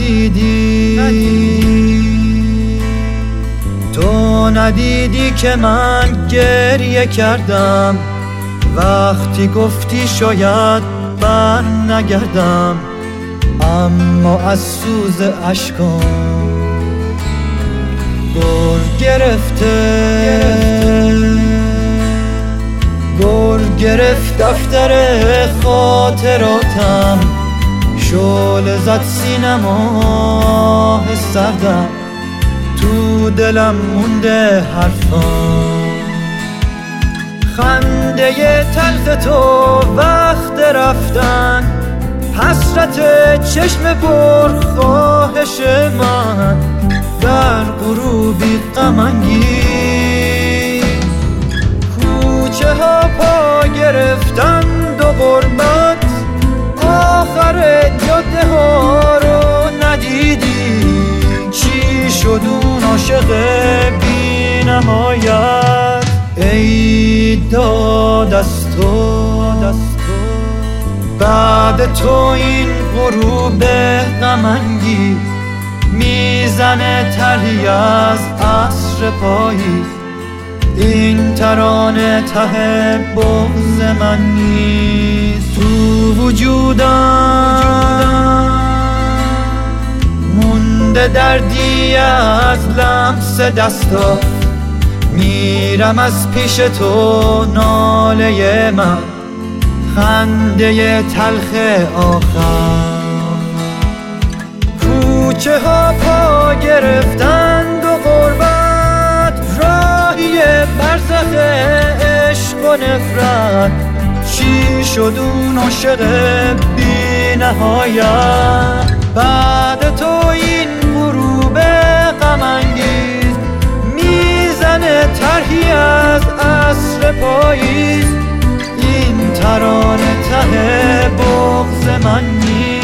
تو ندیدی که من گریه کردم وقتی گفتی شاید بر نگردم، اما از سوز اشکام گر گرفت دفتر خاطراتم، شعله زد سینم آه سردم، تو دلم مونده حرفام. خنده تلخ تو وقت رفتن، حسرت چشم پر خواهش من، در غروبی غم انگیز کوچه ها پا گرفتند و غربت، آخر جاده ها رو ندیدی، چی شد اون عاشق بی نهایت؟ ای داد از تو بعد تو این غروب غم انگیز، میزنه تری از عصر پاییز، این ترانه ته بغض من نیست. تو وجودم مونده دردی از لمس دستا، میرم از پیش تو ناله من، خنده تلخ آخر. کوچه ها پا گرفتند و غربت، راهی برزخ عشق و نفرت، چی شد اون عاشق بی نهایت؟ بعد تو این غروب غم انگیز، میزنه طرحی از عصر پاییز، این ترانه ته بغض من نیست.